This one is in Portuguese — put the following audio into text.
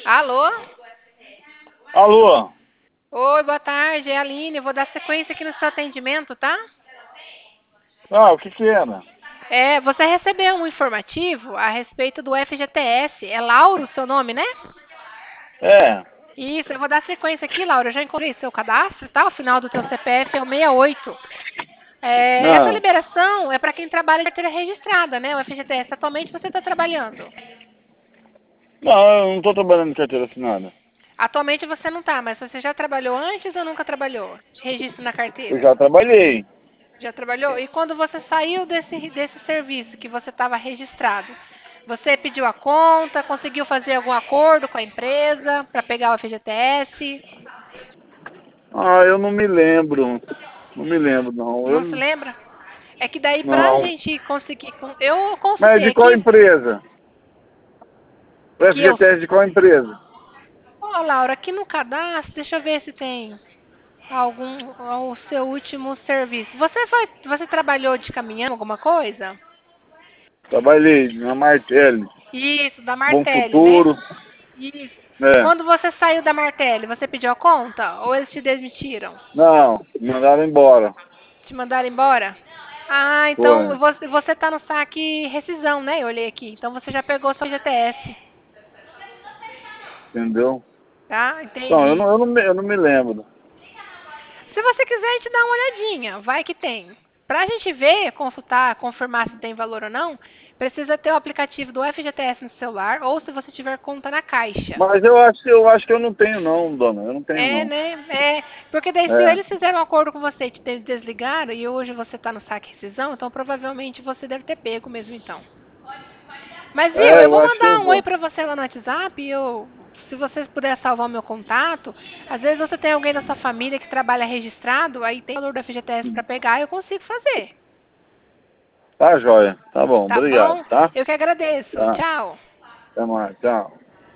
Alô? Alô? Oi, boa tarde, é a Aline. Eu vou dar sequência aqui no seu atendimento, tá? Ah, o que que era? Você recebeu um informativo a respeito do FGTS. É Lauro o seu nome, né? É. Isso, eu vou dar sequência aqui, Laura. Eu já encontrei seu cadastro, tá? O final do teu CPF é o 68. Essa Não. liberação é para quem trabalha em carteira registrada, né? O FGTS. Atualmente você está trabalhando. Não, eu não tô trabalhando em carteira assinada. Atualmente você não está, mas você já trabalhou antes ou nunca trabalhou? De registro na Eu carteira? já trabalhei. Já trabalhou? E quando você saiu desse serviço que você estava registrado, você pediu a conta, conseguiu fazer algum acordo com a empresa para pegar o FGTS? Ah, eu não me lembro. Não me lembro, não. Não se lembra? É que daí pra Não. gente conseguir. Eu Mas consultei de qual aqui empresa? O que eu. FGTS de qual empresa? Ó, Laura, aqui no cadastro, deixa eu ver se tem o seu último serviço. Você trabalhou de caminhão, alguma coisa? Trabalhei na Martelli. Isso, da Bom Martelli, né? Futuro. Isso. É. Quando você saiu da Martelli, você pediu a conta? Ou eles te demitiram? Não, me mandaram embora. Te mandaram embora? Ah, então Foi. você tá no saque rescisão, né? Eu olhei aqui. Então você já pegou seu GTS, Entendeu? tá? Não, Entendi. eu não me lembro. Se você quiser, a gente dá uma olhadinha. Vai que tem. Pra gente ver, consultar, confirmar se tem valor ou não, precisa ter o aplicativo do FGTS no celular ou se você tiver conta na Caixa. Mas eu acho que eu não tenho não, dona. Eu não tenho É, não. né? Porque daí se É. eles fizeram um acordo com você e te desligaram e hoje você está no saque rescisão, então provavelmente você deve ter pego mesmo então. Mas viu, É, eu eu vou acho que eu mandar um oi vou. pra você lá no WhatsApp e se você puder salvar o meu contato, às vezes você tem alguém da sua família que trabalha registrado, aí tem o valor do FGTS para pegar e eu consigo fazer. Tá, joia. Tá bom, Tá obrigado, bom? tá? Eu que agradeço. Tá. Tchau. Até mais, tchau.